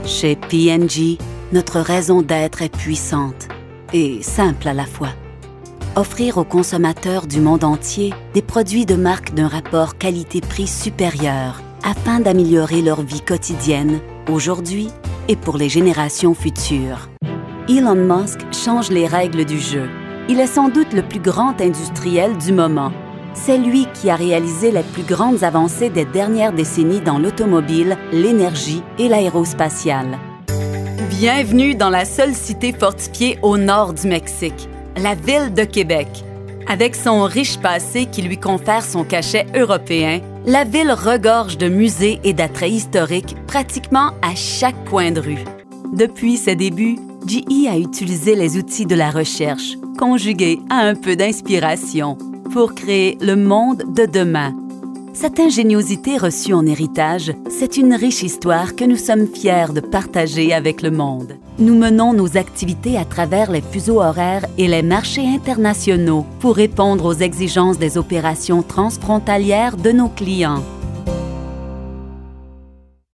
Chez P&G, notre raison d'être est puissante et simple à la fois. Offrir aux consommateurs du monde entier des produits de marque d'un rapport qualité-prix supérieur afin d'améliorer leur vie quotidienne, aujourd'hui et pour les générations futures. Elon Musk change les règles du jeu. Il est sans doute le plus grand industriel du moment. C'est lui qui a réalisé les plus grandes avancées des dernières décennies dans l'automobile, l'énergie et l'aérospatiale. Bienvenue dans la seule cité fortifiée au nord du Mexique, la ville de Québec. Avec son riche passé qui lui confère son cachet européen, la ville regorge de musées et d'attraits historiques pratiquement à chaque coin de rue. Depuis ses débuts, GE a utilisé les outils de la recherche, conjugués à un peu d'inspiration, pour créer le monde de demain. Cette ingéniosité reçue en héritage, c'est une riche histoire que nous sommes fiers de partager avec le monde. Nous menons nos activités à travers les fuseaux horaires et les marchés internationaux pour répondre aux exigences des opérations transfrontalières de nos clients.